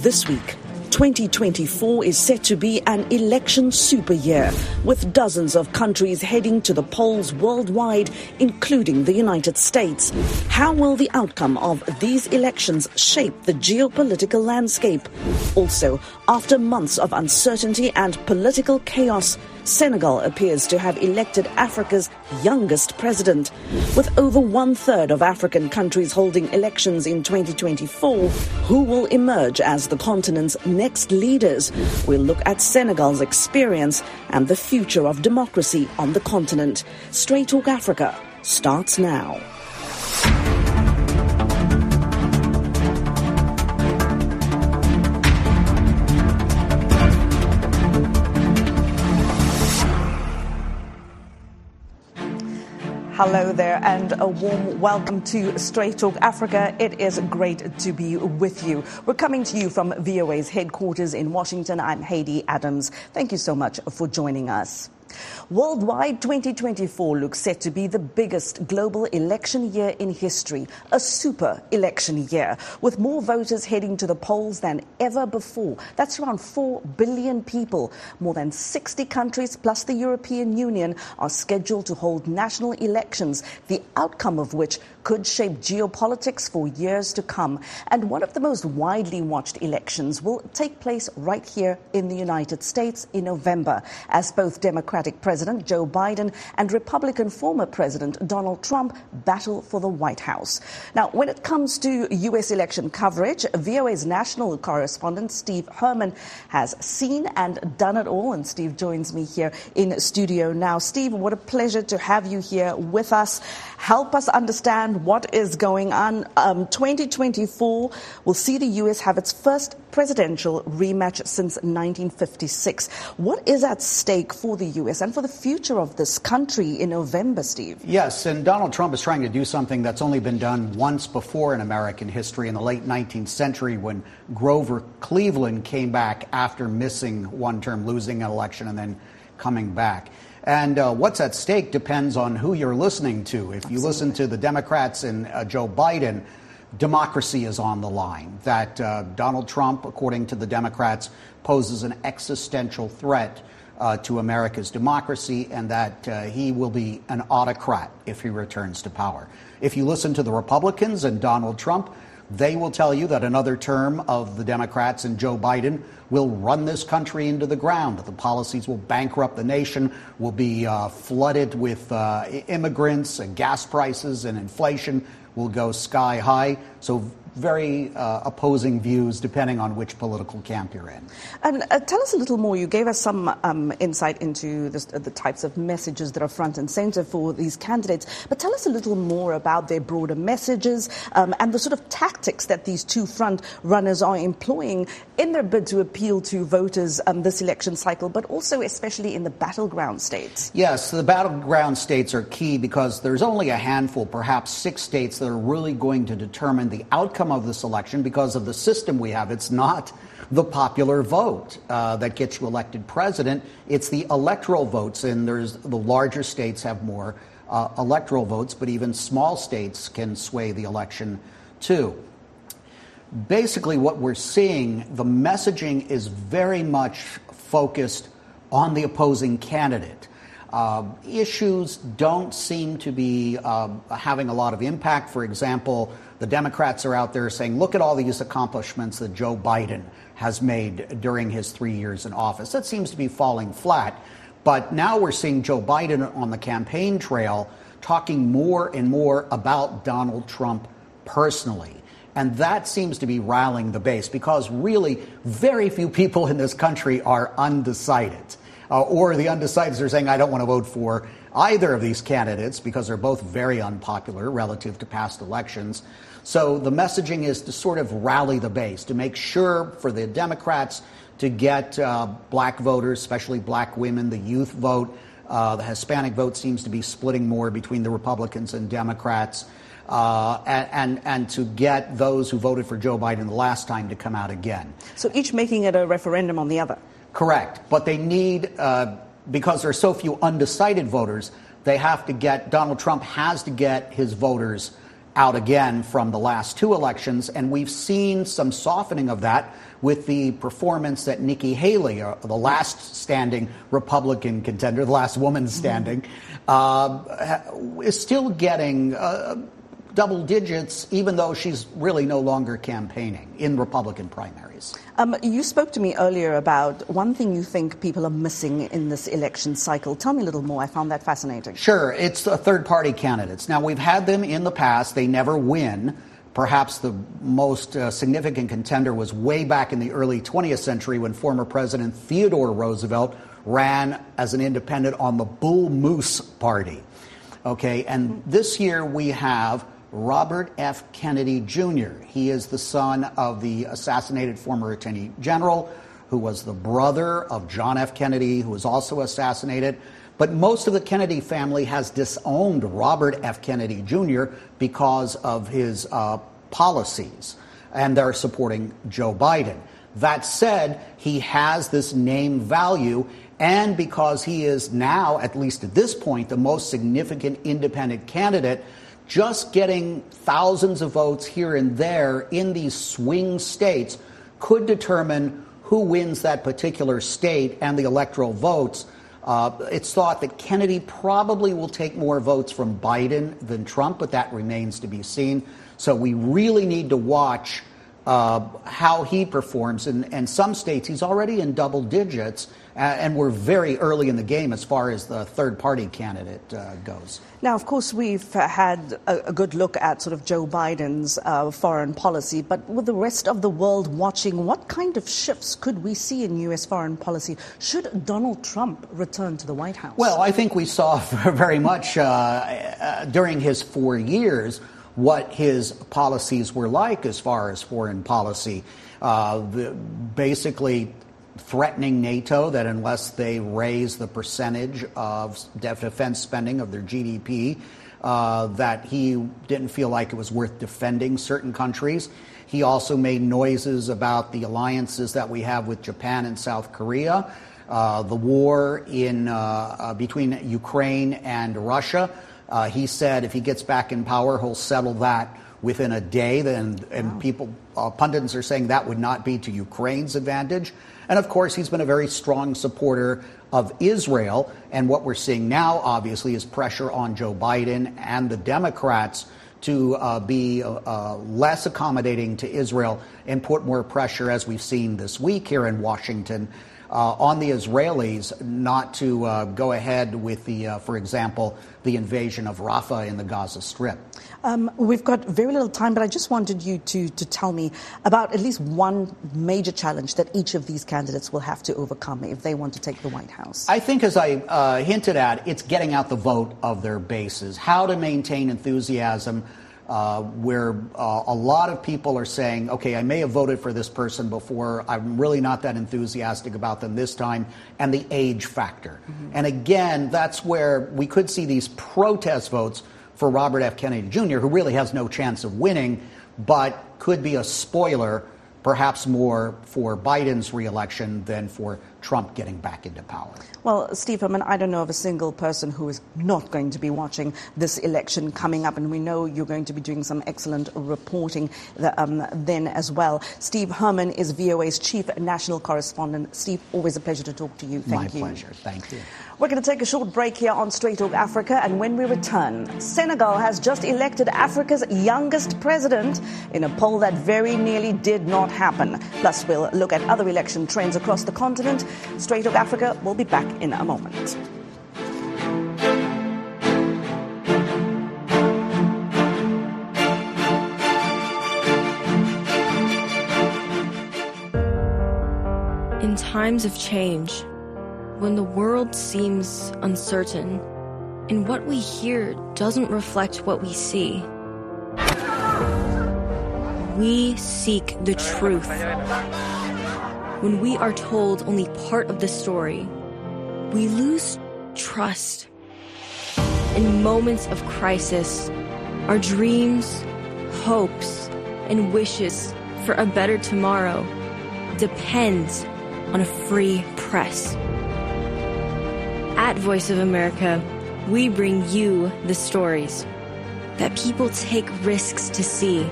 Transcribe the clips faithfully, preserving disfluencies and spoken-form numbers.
This week, twenty twenty-four is set to be an election super year, with dozens of countries heading to the polls worldwide, including the United States. How will the outcome of these elections shape the geopolitical landscape? Also, after months of uncertainty and political chaos, Senegal appears to have elected Africa's youngest president. With over one-third of African countries holding elections in twenty twenty-four, who will emerge as the continent's next leaders? We'll look at Senegal's experience and the future of democracy on the continent. Straight Talk Africa starts now. Hello there and a warm welcome to Straight Talk Africa. It is great to be with you. We're coming to you from V O A's headquarters in Washington. I'm Haydee Adams. Thank you so much for joining us. Worldwide, twenty twenty-four looks set to be the biggest global election year in history, a super election year, with more voters heading to the polls than ever before. That's around four billion people. More than sixty countries plus the European Union are scheduled to hold national elections, the outcome of which could shape geopolitics for years to come. And one of the most widely watched elections will take place right here in the United States in November, as both Democratic President Joe Biden and Republican former President Donald Trump battle for the White House. Now, when it comes to U S election coverage, V O A's national correspondent Steve Herman has seen and done it all. And Steve joins me here in studio now. Steve, what a pleasure to have you here with us. Help us understand what is going on. Um, twenty twenty-four will see the U S have its first presidential rematch since nineteen fifty-six. What is at stake for the U S and for the future of this country in November, Steve? Yes, and Donald Trump is trying to do something that's only been done once before in American history in the late nineteenth century, when Grover Cleveland came back after missing one term, losing an election, and then coming back. And uh, what's at stake depends on who you're listening to. If Absolutely. You listen to the Democrats and uh, Joe Biden, democracy is on the line. That uh, Donald Trump, according to the Democrats, poses an existential threat uh, to America's democracy, and that uh, he will be an autocrat if he returns to power. If you listen to the Republicans and Donald Trump, they will tell you that another term of the Democrats and Joe Biden will run this country into the ground. The policies will bankrupt the nation, will be uh, flooded with uh, immigrants, and gas prices and inflation will go sky high. So very uh, opposing views depending on which political camp you're in. And uh, tell us a little more. You gave us some um, insight into this, uh, the types of messages that are front and center for these candidates. But tell us a little more about their broader messages um, and the sort of tactics that these two front runners are employing in their bid to appeal to voters um, this election cycle, but also especially in the battleground states. Yes, the battleground states are key because there's only a handful, perhaps six states, that are really going to determine the outcome of this election because of the system we have. It's not the popular vote uh, that gets you elected president. It's the electoral votes, and there's the larger states have more uh, electoral votes, but even small states can sway the election too. Basically, what we're seeing, the messaging is very much focused on the opposing candidate. Uh, issues don't seem to be uh, having a lot of impact. For example, the Democrats are out there saying, look at all these accomplishments that Joe Biden has made during his three years in office. That seems to be falling flat. But now we're seeing Joe Biden on the campaign trail talking more and more about Donald Trump personally. And that seems to be rallying the base because really very few people in this country are undecided. Uh, or the undecideds are saying, I don't want to vote for either of these candidates because they're both very unpopular relative to past elections. So the messaging is to sort of rally the base, to make sure for the Democrats to get uh, black voters, especially black women, the youth vote. Uh, the Hispanic vote seems to be splitting more between the Republicans and Democrats. Uh, and, and, and to get those who voted for Joe Biden the last time to come out again. So each making it a referendum on the other. Correct. But they need, uh, because there are so few undecided voters, they have to get, Donald Trump has to get his voters out again from the last two elections, and we've seen some softening of that with the performance that Nikki Haley, uh, the last standing Republican contender, the last woman standing, mm-hmm. uh, is still getting uh, double digits, even though she's really no longer campaigning in Republican primaries. Um, you spoke to me earlier about one thing you think people are missing in this election cycle. Tell me a little more. I found that fascinating. Sure. It's the third-party candidates. Now, we've had them in the past. They never win. Perhaps the most uh, significant contender was way back in the early twentieth century when former President Theodore Roosevelt ran as an independent on the Bull Moose Party. Okay, and this year we have Robert F. Kennedy Junior He is the son of the assassinated former Attorney General, who was the brother of John F. Kennedy, who was also assassinated. But most of the Kennedy family has disowned Robert F. Kennedy Junior because of his uh, policies, and they're supporting Joe Biden. That said, he has this name value, and because he is now, at least at this point, the most significant independent candidate, just getting thousands of votes here and there in these swing states could determine who wins that particular state and the electoral votes. Uh, it's thought that Kennedy probably will take more votes from Biden than Trump, but that remains to be seen. So we really need to watch uh, how he performs. In, in some states, he's already in double digits, uh, and we're very early in the game as far as the third-party candidate uh, goes. Now, of course, we've had a, a good look at sort of Joe Biden's uh, foreign policy, but with the rest of the world watching, what kind of shifts could we see in U S foreign policy should Donald Trump return to the White House? Well, I think we saw very much uh, uh, during his four years what his policies were like as far as foreign policy. Uh, the, basically threatening NATO that unless they raise the percentage of defense spending of their G D P, uh, that he didn't feel like it was worth defending certain countries. He also made noises about the alliances that we have with Japan and South Korea, uh, the war in uh, uh, between Ukraine and Russia. Uh, he said if he gets back in power, he'll settle that within a day. Then, and wow. people, uh, pundits are saying that would not be to Ukraine's advantage. And of course, he's been a very strong supporter of Israel. And what we're seeing now, obviously, is pressure on Joe Biden and the Democrats to uh, be uh, less accommodating to Israel and put more pressure, as we've seen this week here in Washington, Uh, on the Israelis not to uh, go ahead with the, uh, for example, the invasion of Rafah in the Gaza Strip. Um, we've got very little time, but I just wanted you to, to tell me about at least one major challenge that each of these candidates will have to overcome if they want to take the White House. I think, as I uh, hinted at, it's getting out the vote of their bases, how to maintain enthusiasm. Uh, where uh, a lot of people are saying, okay, I may have voted for this person before, I'm really not that enthusiastic about them this time, and the age factor. Mm-hmm. And again, that's where we could see these protest votes for Robert F. Kennedy Junior, who really has no chance of winning, but could be a spoiler, perhaps more for Biden's reelection than for Trump getting back into power. Well, Steve Herman, I don't know of a single person who is not going to be watching this election coming up, and we know you're going to be doing some excellent reporting the, um, then as well. Steve Herman is V O A's chief national correspondent. Steve, always a pleasure to talk to you. Thank My you. My pleasure. Thank you. We're going to take a short break here on Straight Talk Africa, and when we return, Senegal has just elected Africa's youngest president in a poll that very nearly did not happen. Plus, we'll look at other election trends across the continent. Straight Talk Africa will be back in a moment. In times of change, when the world seems uncertain and what we hear doesn't reflect what we see, we seek the truth. When we are told only part of the story, we lose trust. In moments of crisis, our dreams, hopes, and wishes for a better tomorrow depend on a free press. At Voice of America, we bring you the stories, that people take risks to see.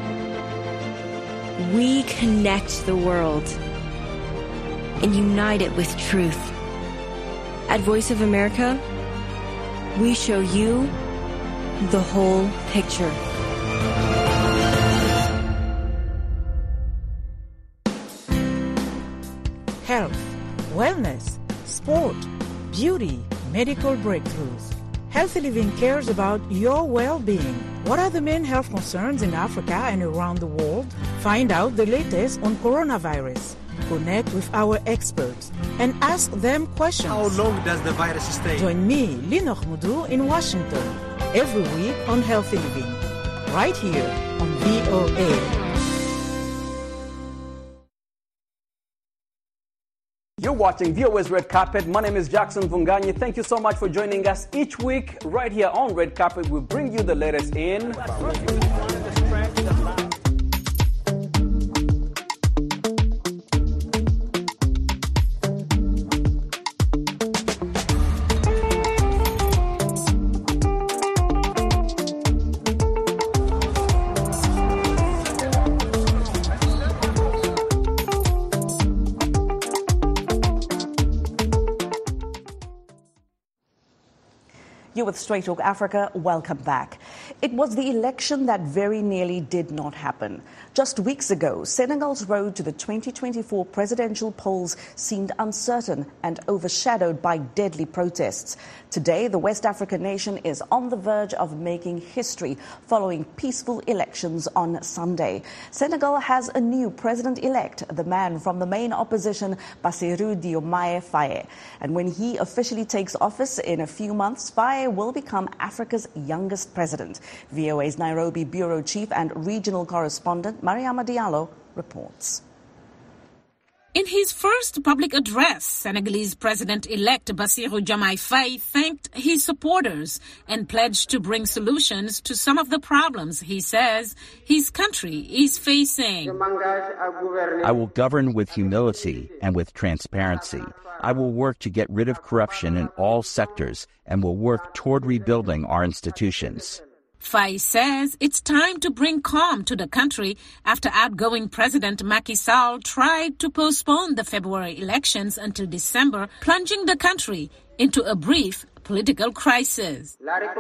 We connect the world and unite it with truth. At Voice of America, we show you the whole picture. Health, wellness, sport, beauty, medical breakthroughs. Healthy Living cares about your well-being. What are the main health concerns in Africa and around the world? Find out the latest on coronavirus. Connect with our experts and ask them questions. How long does the virus stay? Join me, Linoch Mudu, in Washington every week on Healthy Living, right here on V O A. You're watching V O A's Red Carpet. My name is Jackson Vunganyi. Thank you so much for joining us each week right here on Red Carpet. We bring you the latest in You're with Straight Talk Africa. Welcome back. It was the election that very nearly did not happen. Just weeks ago, Senegal's road to the twenty twenty-four presidential polls seemed uncertain and overshadowed by deadly protests. Today, the West African nation is on the verge of making history following peaceful elections on Sunday. Senegal has a new president-elect, the man from the main opposition, Bassirou Diomaye Faye. And when he officially takes office in a few months, Faye will become Africa's youngest president. V O A's Nairobi bureau chief and regional correspondent Mariama Diallo reports. In his first public address, Senegalese President-elect Bassirou Diomaye Faye thanked his supporters and pledged to bring solutions to some of the problems he says his country is facing. I will govern with humility and with transparency. I will work to get rid of corruption in all sectors and will work toward rebuilding our institutions. Faye says it's time to bring calm to the country after outgoing President Macky Sall tried to postpone the February elections until December, plunging the country into a brief political crisis.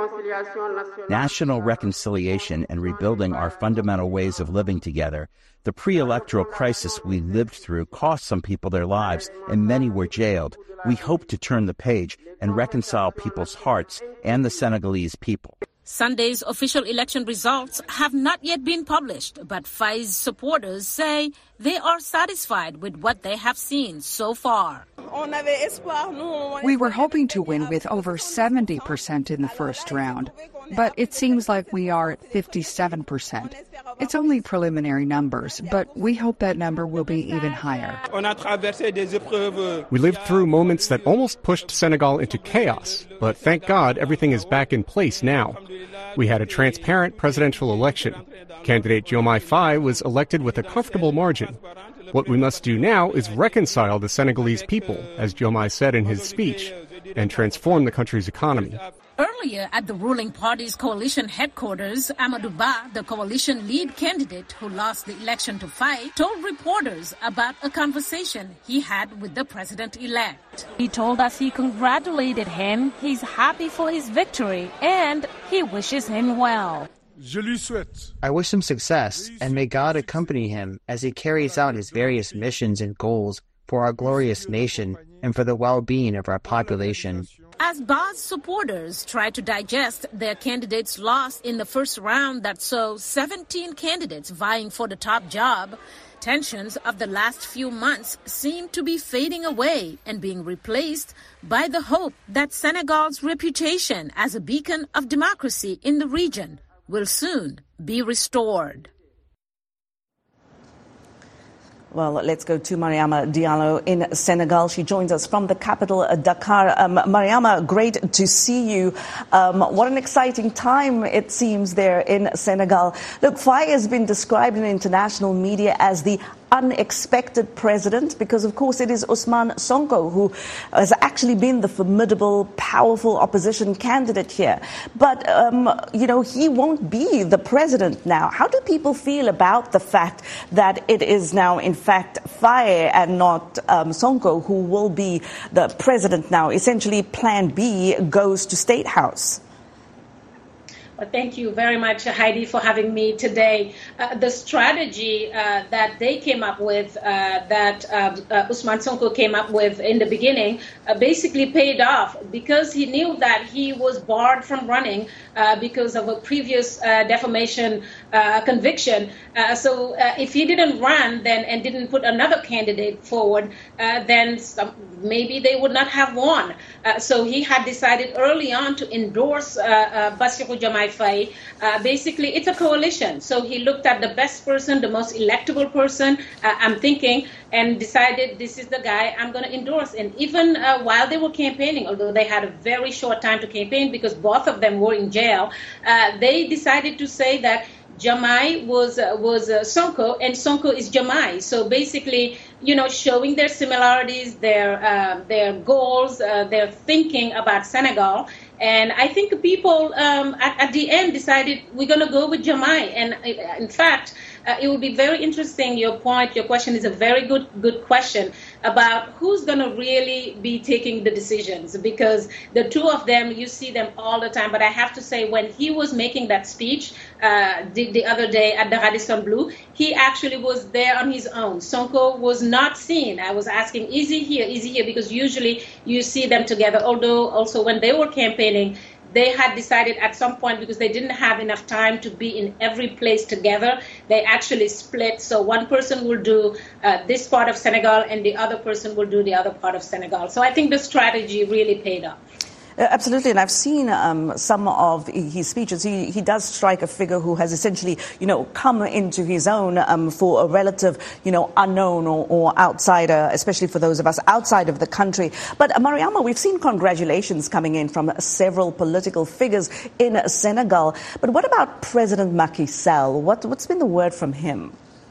National reconciliation and rebuilding our fundamental ways of living together. The pre-electoral crisis we lived through cost some people their lives and many were jailed. We hope to turn the page and reconcile people's hearts and the Senegalese people. Sunday's official election results have not yet been published, but Faye's supporters say they are satisfied with what they have seen so far. We were hoping to win with over seventy percent in the first round, but it seems like we are at fifty-seven percent. It's only preliminary numbers, but we hope that number will be even higher. We lived through moments that almost pushed Senegal into chaos, but thank God everything is back in place now. We had a transparent presidential election. Candidate Diomaye Faye was elected with a comfortable margin. What we must do now is reconcile the Senegalese people, as Diomaye said in his speech, and transform the country's economy. Earlier at the ruling party's coalition headquarters, Amadou Ba, the coalition lead candidate who lost the election to Faye, told reporters about a conversation he had with the president-elect. He told us he congratulated him, he's happy for his victory, and he wishes him well. I wish him success, and may God accompany him as he carries out his various missions and goals for our glorious nation and for the well-being of our population. As Ba's supporters try to digest their candidate's loss in the first round that saw seventeen candidates vying for the top job, tensions of the last few months seem to be fading away and being replaced by the hope that Senegal's reputation as a beacon of democracy in the region will soon be restored. Well, let's go to Mariama Diallo in Senegal. She joins us from the capital, Dakar. Um, Mariama, great to see you. Um, what an exciting time it seems there in Senegal. Look, Faye has been described in international media as the unexpected president? Because, of course, it is Ousmane Sonko who has actually been the formidable, powerful opposition candidate here. But, um, you know, he won't be the president now. How do people feel about the fact that it is now, in fact, Faye and not um, Sonko who will be the president now? Essentially, Plan B goes to State House. Well, thank you very much, Heidi, for having me today. Uh, the strategy uh, that they came up with, uh, that uh, uh, Ousmane Sonko came up with in the beginning, uh, basically paid off because he knew that he was barred from running uh, because of a previous uh, defamation uh, conviction. Uh, so uh, if he didn't run then and didn't put another candidate forward, uh, then some, maybe they would not have won. Uh, so he had decided early on to endorse uh, uh, Bassirou Diomaye Faye. Uh, basically, it's a coalition. So he looked at the best person, the most electable person, uh, I'm thinking, and decided this is the guy I'm going to endorse. And even uh, while they were campaigning, although they had a very short time to campaign because both of them were in jail, uh, they decided to say that Diomaye was uh, was uh, Sonko, and Sonko is Diomaye. So basically, you know, showing their similarities, their uh, their goals, uh, their thinking about Senegal. And I think people um, at, at the end decided we're going to go with Diomaye. And uh, in fact, uh, it will be very interesting. Your point, your question is a very good good question about who's going to really be taking the decisions, because the two of them, you see them all the time. But I have to say, when he was making that speech uh, the, the other day at the Radisson Blu, he actually was there on his own. Sonko was not seen. I was asking, is he here? Is he here? Because usually you see them together. Although also when they were campaigning, they had decided at some point, because they didn't have enough time to be in every place together, they actually split. So one person will do uh, this part of Senegal and the other person will do the other part of Senegal. So I think the strategy really paid off. Uh, absolutely, and I've seen um, some of his speeches. He, he does strike a figure who has essentially, you know, come into his own um, for a relative, you know, unknown or, or outsider, especially for those of us outside of the country. But uh, Mariama, we've seen congratulations coming in from several political figures in Senegal. But what about President Macky Sall? What, what's been the word from him?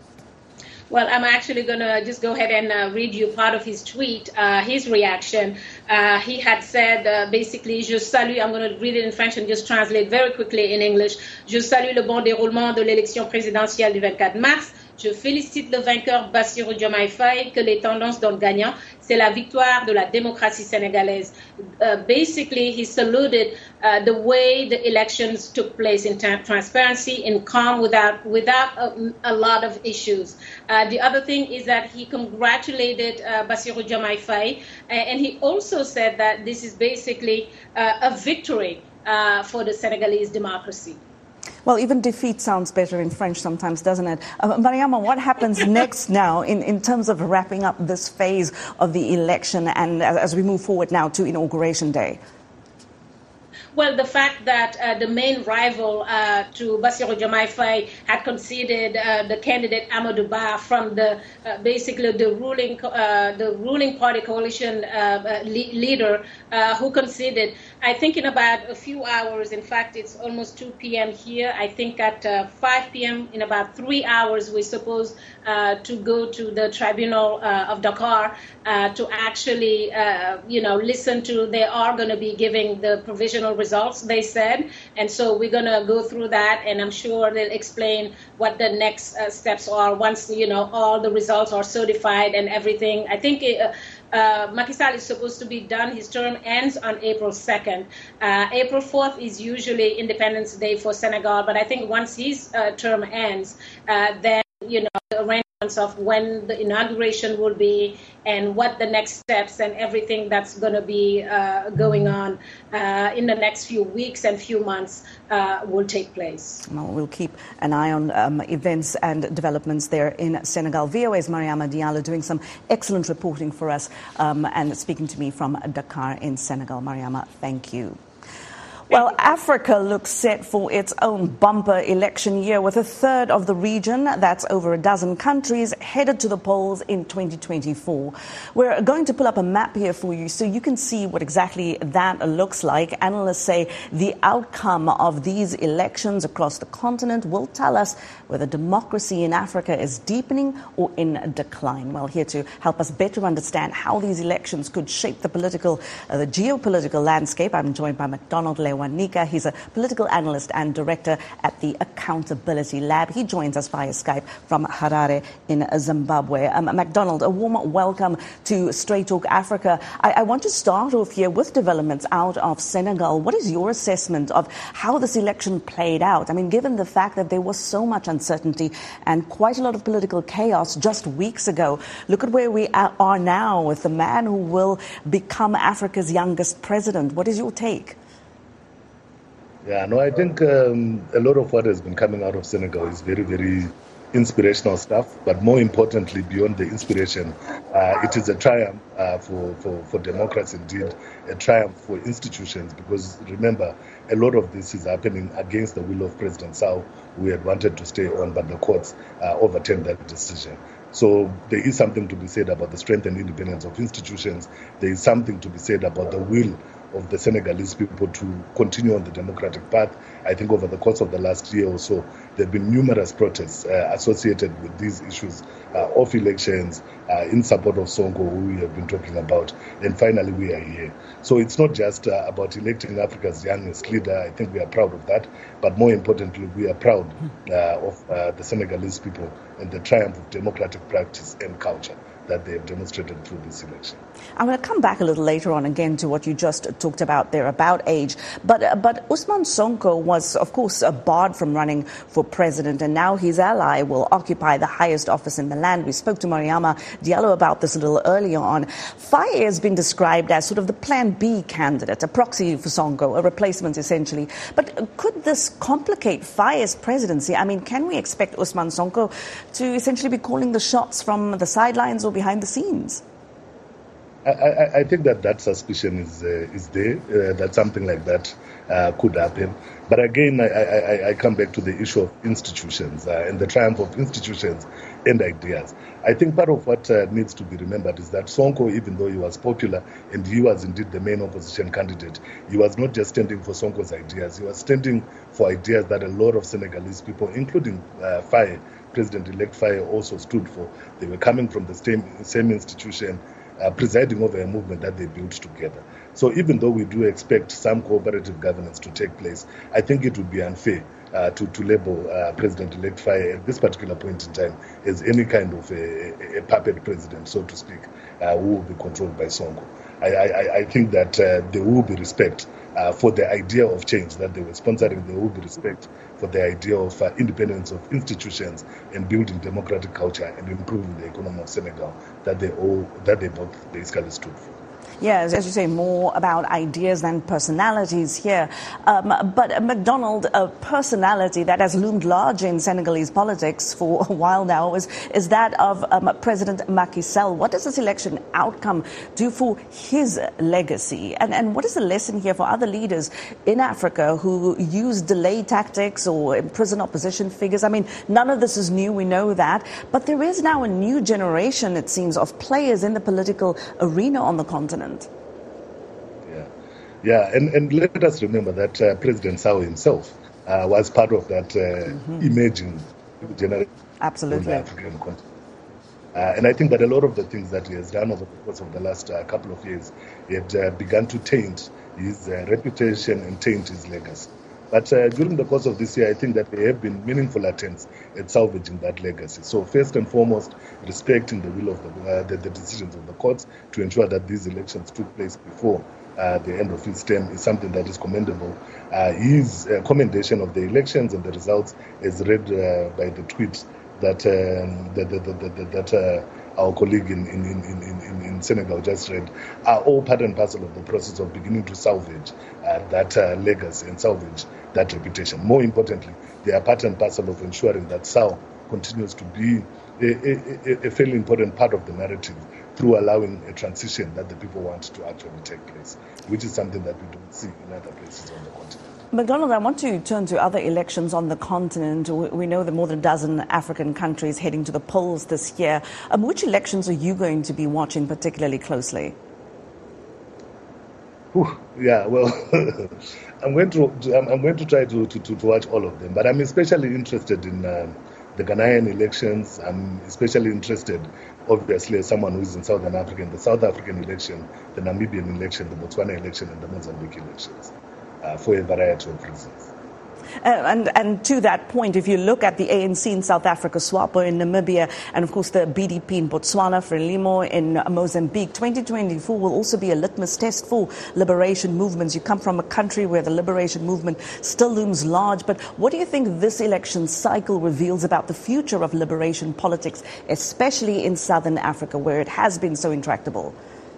Well, I'm actually going to just go ahead and uh, read you part of his tweet, uh, his reaction. Uh, he had said, uh, basically, je salue, I'm going to read it in French and just translate very quickly in English. Je salue le bon déroulement de l'élection présidentielle du vingt-quatre mars. Je félicite le vainqueur Bassirou Diomaye Faye, que les tendances donnent gagnant. C'est la victoire de la démocratie sénégalaise. Uh, basically, he saluted uh, the way the elections took place in tra- transparency, in calm, without without a, a lot of issues. Uh, the other thing is that he congratulated uh, Bassirou Diomaye Faye, and he also said that this is basically uh, a victory uh, for the Senegalese democracy. Well, even defeat sounds better in French sometimes, doesn't it? Uh, Mariama, what happens next now in, in terms of wrapping up this phase of the election and as, as we move forward now to Inauguration Day? Well, the fact that uh, the main rival uh, to Bassirou Diomaye Faye had conceded uh, the candidate Amadou Ba from the uh, basically the ruling uh, the ruling party coalition uh, le- leader uh, who conceded. I think in about a few hours, in fact, it's almost two p.m. here. I think at uh, five p.m. in about three hours, we're supposed uh, to go to the tribunal uh, of Dakar uh, to actually, uh, you know, listen to. They are going to be giving the provisional results, they said, and so we're going to go through that, and I'm sure they'll explain what the next uh, steps are once, you know, all the results are certified and everything. I think it, uh, uh, Macky Sall is supposed to be done. His term ends on April second. Uh, April fourth is usually Independence Day for Senegal, but I think once his uh, term ends, uh, then, you know, the arrangements of when the inauguration will be and what the next steps and everything that's going to be uh, going on uh, in the next few weeks and few months uh, will take place. Well, we'll keep an eye on um, events and developments there in Senegal. V O A's Mariama Diallo doing some excellent reporting for us um, and speaking to me from Dakar in Senegal. Mariama, thank you. Well, Africa looks set for its own bumper election year, with a third of the region, that's over a dozen countries, headed to the polls in twenty twenty-four. We're going to pull up a map here for you so you can see what exactly that looks like. Analysts say the outcome of these elections across the continent will tell us whether democracy in Africa is deepening or in decline. Well, here to help us better understand how these elections could shape the political, uh, the geopolitical landscape, I'm joined by McDonald Lewanika. He's a political analyst and director at the Accountability Lab. He joins us via Skype from Harare in Zimbabwe. Um, McDonald, a warm welcome to Straight Talk Africa. I, I want to start off here with developments out of Senegal. What is your assessment of how this election played out? I mean, given the fact that there was so much uncertainty and quite a lot of political chaos just weeks ago, look at where we are now with the man who will become Africa's youngest president. What is your take? Yeah, no, I think um, a lot of what has been coming out of Senegal is very, very inspirational stuff. But more importantly, beyond the inspiration, uh, it is a triumph uh, for, for, for democracy, indeed, a triumph for institutions. Because remember, a lot of this is happening against the will of President Sall, who had wanted to stay on, but the courts uh, overturned that decision. So there is something to be said about the strength and independence of institutions. There is something to be said about the will of the Senegalese people to continue on the democratic path. I think over the course of the last year or so, there have been numerous protests uh, associated with these issues uh, of elections uh, in support of Sonko, who we have been talking about. And finally, we are here. So it's not just uh, about electing Africa's youngest leader. I think we are proud of that. But more importantly, we are proud uh, of uh, the Senegalese people and the triumph of democratic practice and culture that they have demonstrated through this election. I'm going to come back a little later on again to what you just talked about there about age. But uh, but Ousmane Sonko was, of course, uh, barred from running for president, and now his ally will occupy the highest office in the land. We spoke to Mariama Diallo about this a little earlier on. Faye has been described as sort of the Plan B candidate, a proxy for Sonko, a replacement essentially. But could this complicate Faye's presidency? I mean, can we expect Ousmane Sonko to essentially be calling the shots from the sidelines or behind the scenes? I, I, I think that that suspicion is uh, is there, uh, that something like that uh, could happen. But again, I, I, I come back to the issue of institutions uh, and the triumph of institutions and ideas. I think part of what uh, needs to be remembered is that Sonko, even though he was popular and he was indeed the main opposition candidate, he was not just standing for Sonko's ideas. He was standing for ideas that a lot of Senegalese people, including uh, Faye, President-elect Faye, also stood for. They were coming from the same, same institution, Uh, presiding over a movement that they built together. So even though we do expect some cooperative governance to take place, I think it would be unfair uh, to, to label uh, President-elect Faye at this particular point in time as any kind of a, a puppet president, so to speak, uh, who will be controlled by Sonko. I, I, I think that uh, there will be respect uh, for the idea of change that they were sponsoring. There will be respect for the idea of uh, independence of institutions and building democratic culture and improving the economy of Senegal that they all that they both basically stood for. Yes, as you say, more about ideas than personalities here. Um, but uh, McDonald, a personality that has loomed large in Senegalese politics for a while now is, is that of um, President Macky Sall. What does this election outcome do for his legacy? And, and what is the lesson here for other leaders in Africa who use delay tactics or imprison opposition figures? I mean, none of this is new, we know that. But there is now a new generation, it seems, of players in the political arena on the continent. Yeah, yeah, and, and let us remember that uh, President Sall himself uh, was part of that uh, mm-hmm. emerging generation Absolutely. on the African continent. Uh, and I think that a lot of the things that he has done over the course of the last uh, couple of years, he had uh, begun to taint his uh, reputation and taint his legacy. But uh, during the course of this year, I think that there have been meaningful attempts at salvaging that legacy. So first and foremost, respecting the will of the, uh, the, the decisions of the courts to ensure that these elections took place before uh, the end of his term is something that is commendable. Uh, his uh, commendation of the elections and the results is read uh, by the tweets that um, that, that, that, that, that uh, our colleague in, in, in, in, in Senegal just read, are all part and parcel of the process of beginning to salvage uh, that uh, legacy and salvage that reputation. More importantly, they are part and parcel of ensuring that Sall continues to be a, a, a fairly important part of the narrative through allowing a transition that the people want to actually take place, which is something that we don't see in other places on the continent. McDonald, I want to turn to other elections on the continent. We know that more than a dozen African countries heading to the polls this year. Um, which elections are you going to be watching particularly closely? Ooh, yeah, well, I'm going to I'm going to try to, to, to watch all of them, but I'm especially interested in uh, the Ghanaian elections. I'm especially interested, obviously, as someone who is in Southern Africa, in the South African election, the Namibian election, the Botswana election, and the Mozambique elections. Uh, for a variety of reasons. Uh, and, and to that point, if you look at the A N C in South Africa, SWAPO in Namibia, and of course the B D P in Botswana, Frelimo in Mozambique, twenty twenty-four will also be a litmus test for liberation movements. You come from a country where the liberation movement still looms large, but what do you think this election cycle reveals about the future of liberation politics, especially in Southern Africa, where it has been so intractable?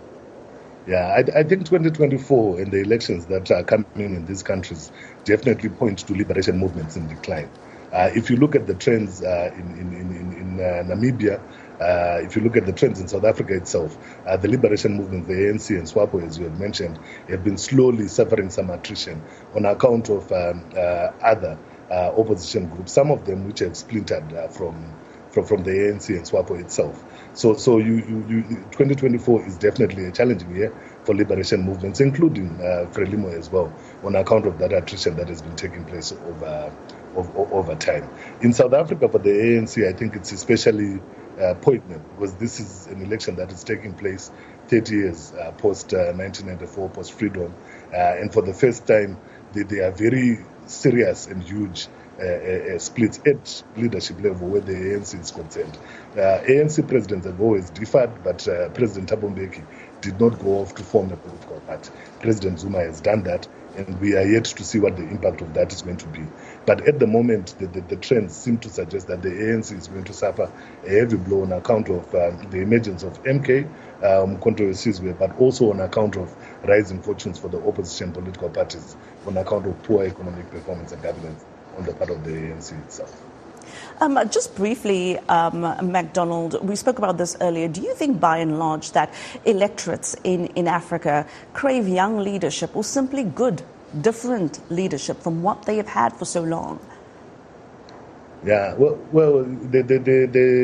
Yeah, I, I think twenty twenty-four and the elections that are coming in these countries definitely point to liberation movements in decline. Uh, if you look at the trends uh, in, in, in, in uh, Namibia, uh, if you look at the trends in South Africa itself, uh, the liberation movements, the A N C and SWAPO, as you have mentioned, have been slowly suffering some attrition on account of um, uh, other uh, opposition groups, some of them which have splintered uh, from, from from the A N C and SWAPO itself. So, so you, you, you, twenty twenty-four is definitely a challenging year for liberation movements, including uh, Frelimo as well, on account of that attrition that has been taking place over, over, over time. In South Africa, for the A N C, I think it's especially uh, poignant because this is an election that is taking place thirty years uh, post uh, nineteen ninety-four, post freedom, uh, and for the first time, they, they are very serious and huge Uh, uh, splits at leadership level where the A N C is concerned. Uh, A N C presidents have always differed, but uh, President Thabo Mbeki did not go off to form a political party. President Zuma has done that, and we are yet to see what the impact of that is going to be. But at the moment, the, the, the trends seem to suggest that the A N C is going to suffer a heavy blow on account of um, the emergence of M K, Mkhonto we Sizwe, but also on account of rising fortunes for the opposition political parties, on account of poor economic performance and governance on the part of the A N C itself. Um, just briefly, um, McDonald, we spoke about this earlier. Do you think, by and large, that electorates in, in Africa crave young leadership or simply good, different leadership from what they have had for so long? Yeah, well, well the, the, the,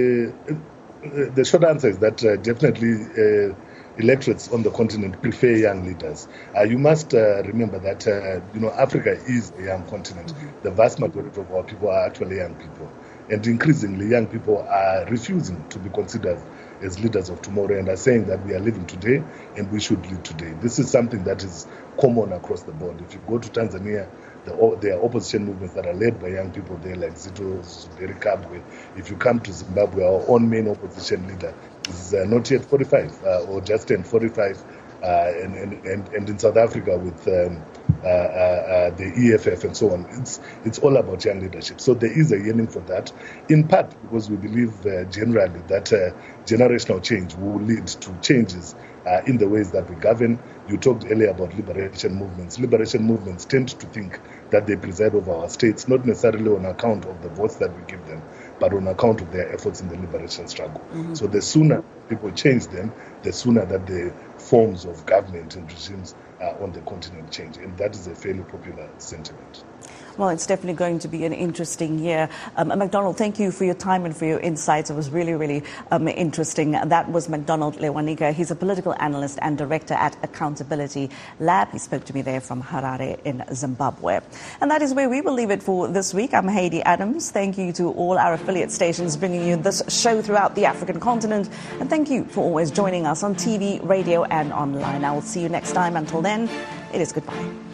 the, the short answer is that uh, definitely uh, electorates on the continent prefer young leaders. Uh, you must uh, remember that uh, you know Africa is a young continent. Mm-hmm. The vast majority of our people are actually young people, and increasingly young people are refusing to be considered as leaders of tomorrow and are saying that we are living today and we should lead today. This is something that is common across the board. If you go to Tanzania, the, there are opposition movements that are led by young people there, like Zito Zuberi Kabwe. If you come to Zimbabwe, our own main opposition leader is uh, not yet forty-five uh, or just turned forty-five, uh, and, and, and, and in South Africa with um, uh, uh, uh, the E F F and so on. It's, it's all about young leadership. So there is a yearning for that, in part because we believe uh, generally that uh, generational change will lead to changes uh, in the ways that we govern. You talked earlier about liberation movements. Liberation movements tend to think that they preside over our states, not necessarily on account of the votes that we give them, but on account of their efforts in the liberation struggle. Mm-hmm. So the sooner people change them, the sooner that the forms of government and regimes uh, on the continent change. And that is a fairly popular sentiment. Well, it's definitely going to be an interesting year. Um, McDonald, thank you for your time and for your insights. It was really, really um, interesting. That was McDonald Lewanika. He's a political analyst and director at Accountability Lab. He spoke to me there from Harare in Zimbabwe. And that is where we will leave it for this week. I'm Heidi Adams. Thank you to all our affiliate stations bringing you this show throughout the African continent. And thank you for always joining us on T V, radio, and online. I will see you next time. Until then, it is goodbye.